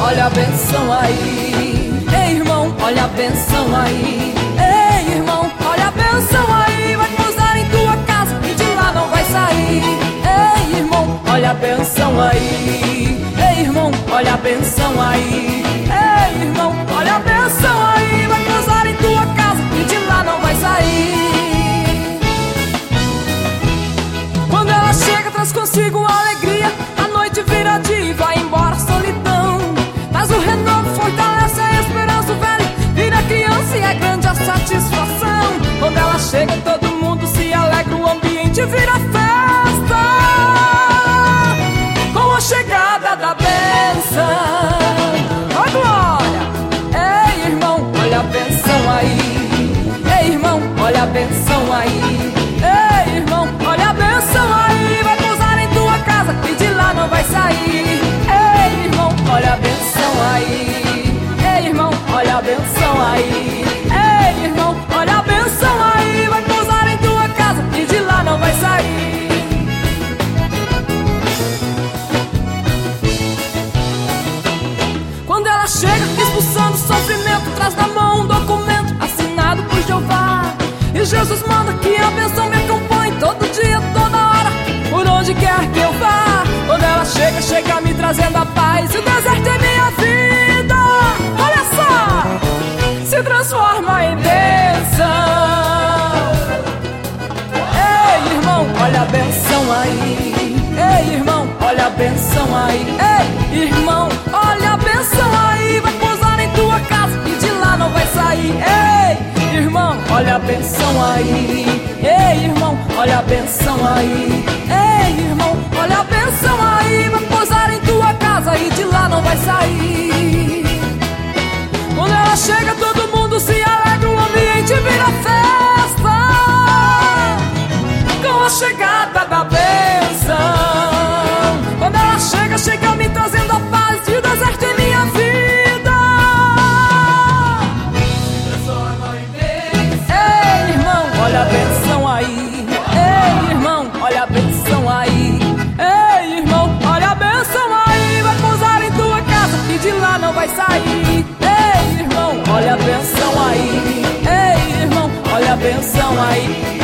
olha a benção aí. Ei, irmão, olha a benção aí. Ei, irmão, olha a benção aí. Vai pousar em tua casa e de lá não vai sair. Ei, irmão, olha a benção aí. Ei, irmão, olha a benção aí. Ei, irmão, olha a benção aí. Vai pousar em tua casa e de lá não vai sair. Quando ela chega, traz consigo alegria. A noite vira dia e vai embora a solidão. Mas o renovo fortalece a esperança. O velho vira criança e é grande a satisfação. Quando ela chega, todo mundo se alegra. O ambiente vira festa com a chegada da bênção. Ó glória! Ei, irmão, olha a benção aí. Ei, irmão, olha a benção aí. Ei, irmão, olha a benção aí. Vai pousar em tua casa e de lá não vai sair. Ei, irmão, olha a benção aí. Ei, irmão, olha a benção aí. Ei, irmão, olha a benção aí. Vai pousar em tua casa e de lá não vai sair. Quando ela chega expulsando o sofrimento, traz na mão um documento assinado por Jeová. E Jesus manda que a bênção me acompanhe todo dia, toda hora, por onde quer que eu vá. Quando ela chega, chega me trazendo a paz. E o deserto é minha vida, olha só, se transforma em bênção. Ei, irmão, olha a bênção aí. Ei, irmão, olha a bênção aí. Ei, irmão, olha a bênção aí. Vai pousar em tua casa e de lá não vai sair. Ei, irmão, olha a bênção aí. Ei, irmão, olha a bênção aí. Ei, irmão, olha a bênção aí. Vai pousar em tua casa e de lá não vai sair. Quando ela chega, todo mundo se alegra. O ambiente vira festa com a chegada da bênção. Quando ela chega, chega me trazendo a paz. E o deserto em minha vida olha a benção aí. Ei, irmão, olha a benção aí. Ei, irmão, olha a benção aí. Vai pousar em tua casa e de lá não vai sair. Ei, irmão, olha a benção aí. Ei, irmão, olha a benção aí.